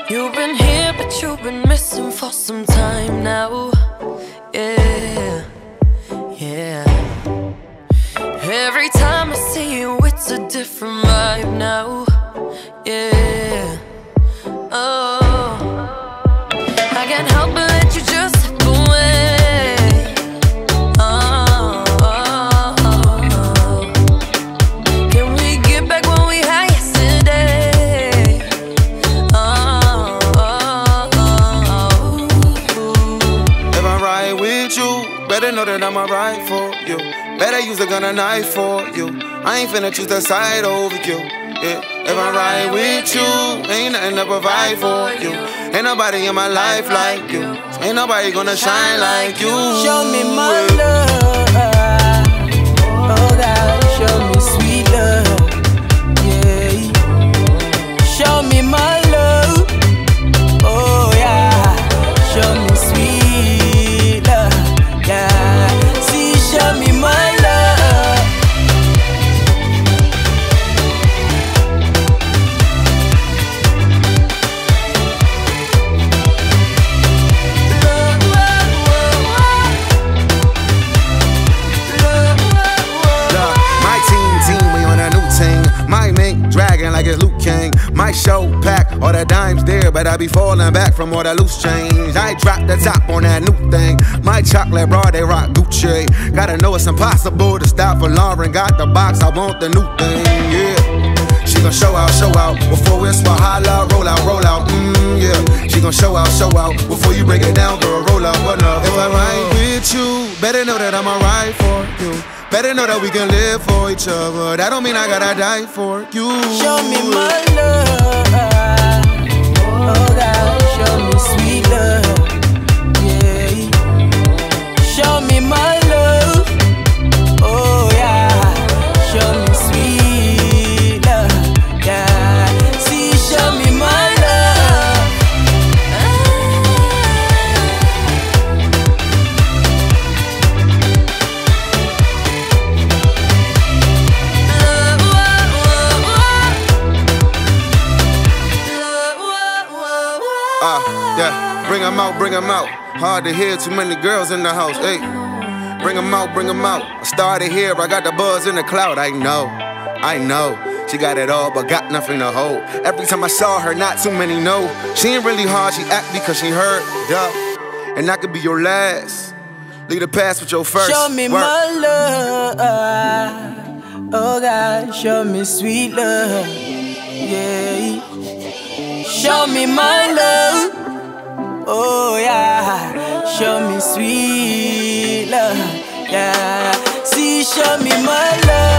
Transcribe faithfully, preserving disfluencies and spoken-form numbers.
You've been here, but you've been missing for some time now. Yeah, yeah. Every time I see you, it's a different vibe now. Yeah, oh, I can't help but let you just slip away. Oh, oh, oh. Can we get back what we had yesterday? Oh, oh, oh, oh. If I ride with you, better know that I'ma ride for you. Better use a gun or knife for you. I ain't finna choose the side over you. Yeah. If I ride with you, ain't nothing to provide for you. Ain't nobody in my life like you. Ain't nobody gonna shine like you. Show me my love. Oh God, show me sweet love. Yeah. Show me my love. Oh yeah. Show me sweet love. Yeah. See, show me my love. Dragging like it's Luke King. My show pack, all the dimes there, but I be falling back from all the loose change. I drop the top on that new thing. My chocolate bra, they rock Gucci. Gotta know it's impossible to stop for Lauren. Got the box, I want the new thing, yeah. She gon' show out, show out before it's Wahala. Roll out, roll out, mmm, yeah. She gon' show out, show out before you break it down, girl. Roll out, what up? If I ride with you, better know that I'ma ride for you. Better know that we can live for each other. That don't mean I gotta die for you. Show me my love. Oh God, show me sweet love. Yeah. Show me my love. Oh yeah. Show me sweet love. Yeah. See, show me my love. Uh, yeah, bring 'em out, bring 'em out. Hard to hear, too many girls in the house, hey. Bring 'em out, bring 'em out. I started here, I got the buzz in the cloud, I know, I know. She got it all, but got nothing to hold. Every time I saw her, not too many know. She ain't really hard, she act because she hurt, yeah. And I could be your last. Lead the past with your first. Show me work. my love. Oh God, show me sweet love. Yeah. Show me my love. Oh yeah. Show me sweet love. Yeah. See, show me my love.